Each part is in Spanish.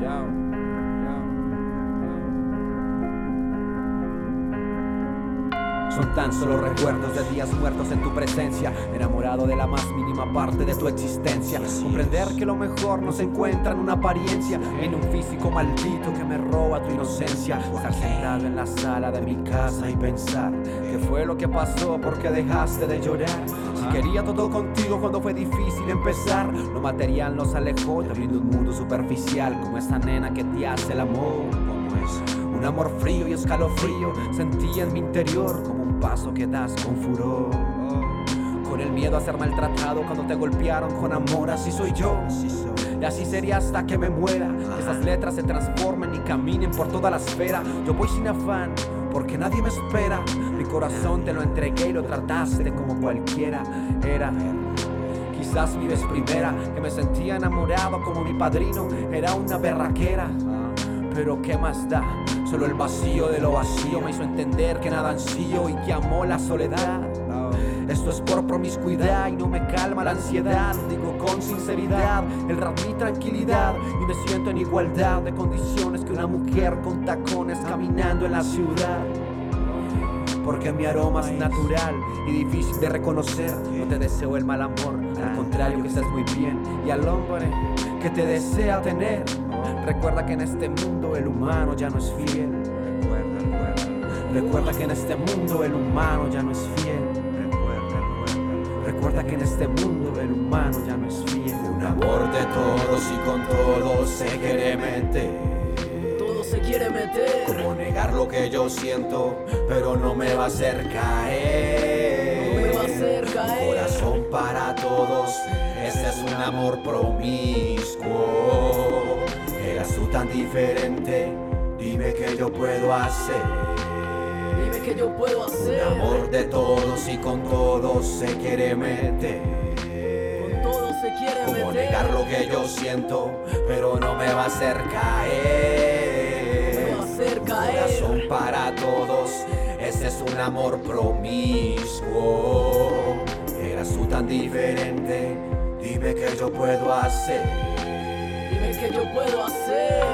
Son tan solo recuerdos de días muertos en tu presencia, enamorado de la más mínima parte de tu existencia. Comprender que lo mejor no se encuentra en una apariencia, en un físico maldito que me roba tu inocencia. Estar sentado en la sala de mi casa y pensar qué fue lo que pasó, porque dejaste de llorar. Si quería todo contigo cuando fue difícil empezar, lo material nos alejó, te brindó un mundo superficial, como esa nena que te hace el amor. Un amor frío y escalofrío sentía en mi interior, como un paso que das con furor. Con el miedo a ser maltratado cuando te golpearon con amor. Así soy yo, y así sería hasta que me muera. Que esas letras se transformen y caminen por toda la esfera. Yo voy sin afán, porque nadie me espera. Mi corazón te lo entregué y lo trataste como cualquiera era. Quizás mi vez primera que me sentía enamorado como mi padrino era una berraquera. Pero qué más da, solo el vacío de lo vacío me hizo entender que nada ansío y que amó la soledad. Esto es por promiscuidad y no me calma la ansiedad. Digo con sinceridad, el rap mi tranquilidad, y me siento en igualdad de condiciones que una mujer con tacones caminando en la ciudad. Porque mi aroma es natural y difícil de reconocer. No te deseo el mal amor, al contrario que estés muy bien. Y al hombre que te desea tener, recuerda que en este mundo el humano ya no es fiel. Recuerda que en este mundo el humano ya no es fiel. Recuerda que en este mundo el humano ya no es fiel. Un amor de todos y con todos se quiere meter. Se quiere meter. Cómo negar lo que yo siento, pero no me va a hacer caer. No me va a hacer caer. Corazón para todos, ese es un amor promiscuo. Eras tú tan diferente, dime qué yo puedo hacer. Dime qué yo puedo hacer. Un amor de todos y con todos se quiere meter. Con todos se quiere meter. Cómo negar lo que yo siento, pero no me va a hacer caer. Corazón para todos, ese es un amor promiscuo. Eras tú tan diferente, dime qué yo puedo hacer. Dime qué yo puedo hacer.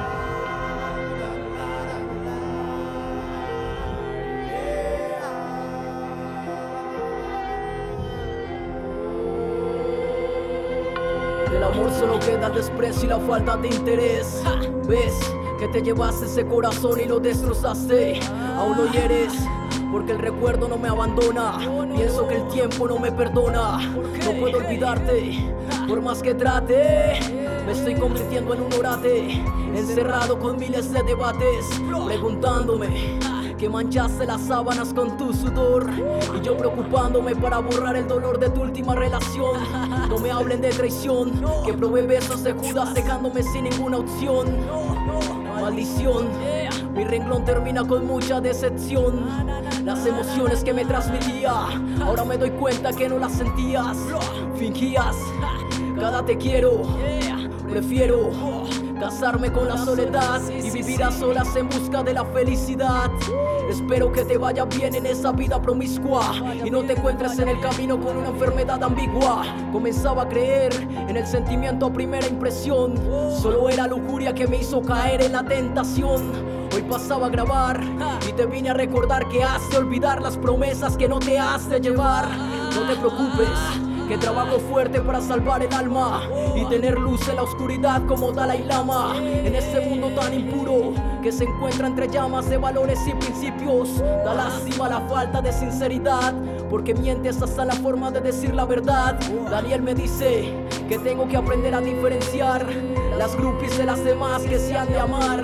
Del amor solo queda el desprecio y la falta de interés. ¿Ves? Que te llevaste ese corazón y lo destrozaste. Aún lo hieres, porque el recuerdo no me abandona. Pienso que el tiempo no me perdona. No puedo olvidarte, por más que trate. Me estoy convirtiendo en un orate, encerrado con miles de debates, preguntándome que manchaste las sábanas con tu sudor, y yo preocupándome para borrar el dolor de tu última relación. No me hablen de traición, que probé besos de Judas dejándome sin ninguna opción. Maldición, mi renglón termina con mucha decepción. Las emociones que me transmitía, ahora me doy cuenta que no las sentías. Fingías cada te quiero, prefiero casarme con la soledad y vivir a solas en busca de la felicidad. Espero que te vaya bien en esa vida promiscua y no te encuentres en el camino con una enfermedad ambigua. Comenzaba a creer en el sentimiento a primera impresión, solo era lujuria que me hizo caer en la tentación. Hoy pasaba a grabar y te vine a recordar que has de olvidar las promesas que no te has de llevar. No te preocupes, que trabajo fuerte para salvar el alma y tener luz en la oscuridad como Dalai Lama. En este mundo tan impuro que se encuentra entre llamas de valores y principios, da lástima la falta de sinceridad, porque mientes hasta la forma de decir la verdad. Daniel me dice que tengo que aprender a diferenciar las groupies de las demás que se han de amar.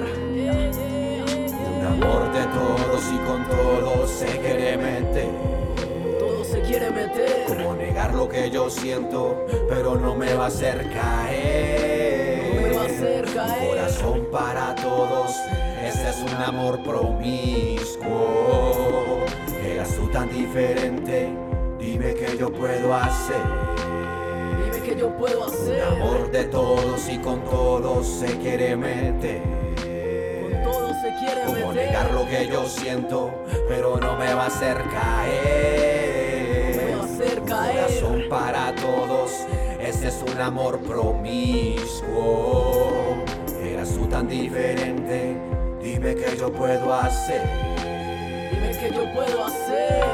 Un amor de todos y con todos se quiere meter. Se quiere meter. Cómo negar lo que yo siento, pero no me va a hacer caer. No me va a hacer caer. Corazón para todos, ese es un amor promiscuo. Eras tú tan diferente, dime qué yo puedo hacer. Dime qué yo puedo hacer. Un amor de todos y con todos se quiere meter. Con todos se quiere meter. Cómo negar lo que yo siento, pero no me va a hacer caer. Corazón para todos, ese es un amor promiscuo. Eras tú diferente. Dime qué yo puedo hacer. Dime qué yo puedo hacer.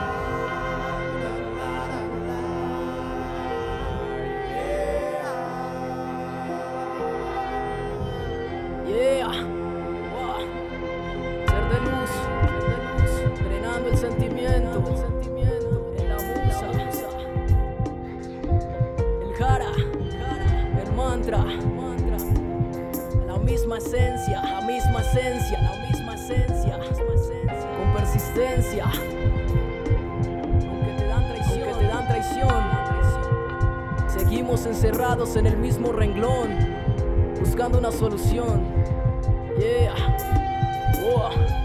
Yeah. Wow. Ser de luz, drenando el sentimiento en la musa, el jara, el mantra, la misma esencia, con persistencia, aunque te dan traición, seguimos encerrados en el mismo renglón, buscando una solución. Yeah. Oh.